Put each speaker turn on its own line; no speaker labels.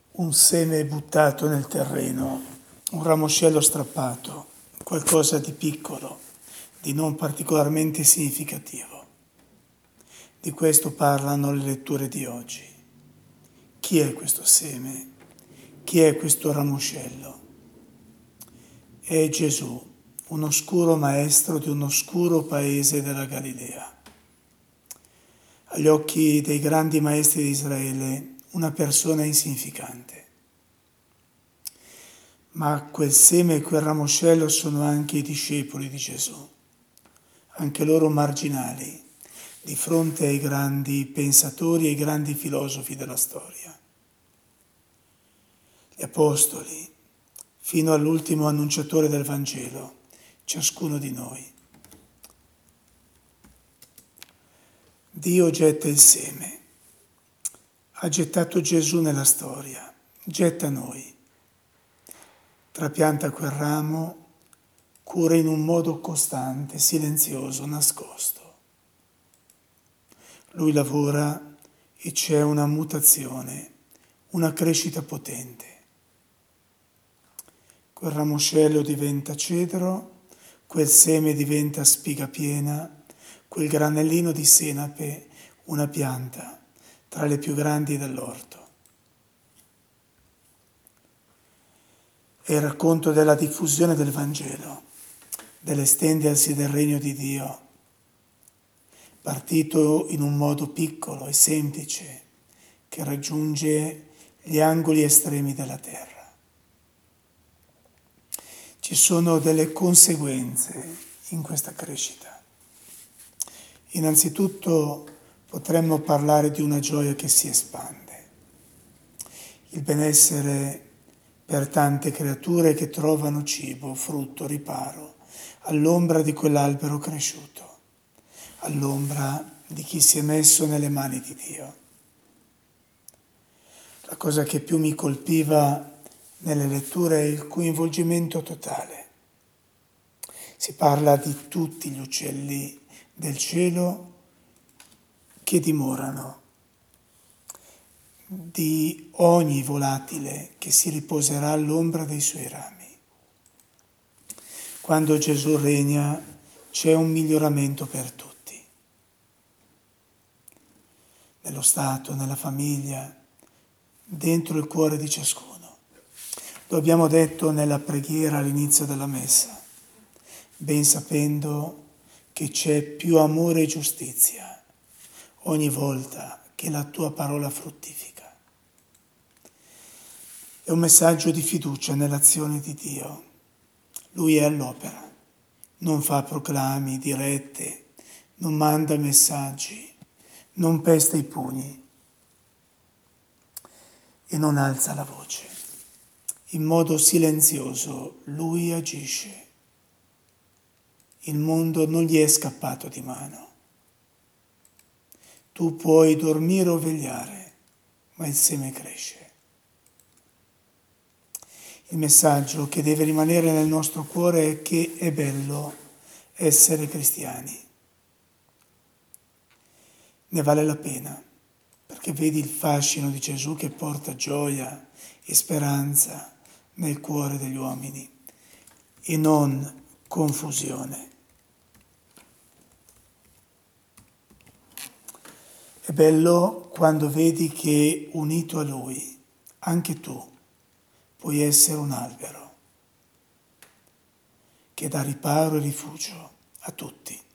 un seme buttato nel terreno, un ramoscello strappato, qualcosa di piccolo, di non particolarmente significativo. Di questo parlano le letture di oggi. Chi è questo seme? Chi è questo ramoscello? È Gesù, un oscuro maestro di un oscuro paese della Galilea. Agli occhi dei grandi maestri di Israele, una persona insignificante. Ma quel seme e quel ramoscello sono anche i discepoli di Gesù, anche loro marginali, di fronte ai grandi pensatori e ai grandi filosofi della storia. Gli apostoli, fino all'ultimo annunciatore del Vangelo, ciascuno di noi. Dio getta il seme, ha gettato Gesù nella storia, getta noi, trapianta quel ramo, cura in un modo costante, silenzioso, nascosto. Lui lavora e c'è una mutazione, una crescita potente. Quel ramoscello diventa cedro, quel seme diventa spiga piena, quel granellino di senape una pianta tra le più grandi dell'orto. È il racconto della diffusione del Vangelo, dell'estendersi del regno di Dio, partito in un modo piccolo e semplice che raggiunge gli angoli estremi della terra. Ci sono delle conseguenze in questa crescita. Innanzitutto potremmo parlare di una gioia che si espande, il benessere per tante creature che trovano cibo, frutto, riparo, all'ombra di quell'albero cresciuto, all'ombra di chi si è messo nelle mani di Dio. La cosa che più mi colpiva nelle letture è il coinvolgimento totale. Si parla di tutti gli uccelli del cielo che dimorano, di ogni volatile che si riposerà all'ombra dei suoi rami. Quando Gesù regna c'è un miglioramento per tutti, nello Stato, nella famiglia, dentro il cuore di ciascuno. Lo abbiamo detto nella preghiera all'inizio della messa, ben sapendo che c'è più amore e giustizia ogni volta che la tua parola fruttifica. È un messaggio di fiducia nell'azione di Dio. Lui è all'opera, non fa proclami, dirette, non manda messaggi, non pesta i pugni e non alza la voce. In modo silenzioso lui agisce. Il mondo non gli è scappato di mano. Tu puoi dormire o vegliare, ma il seme cresce. Il messaggio che deve rimanere nel nostro cuore è che è bello essere cristiani. Ne vale la pena, perché vedi il fascino di Gesù che porta gioia e speranza nel cuore degli uomini e non confusione. È bello quando vedi che unito a Lui, anche tu puoi essere un albero che dà riparo e rifugio a tutti.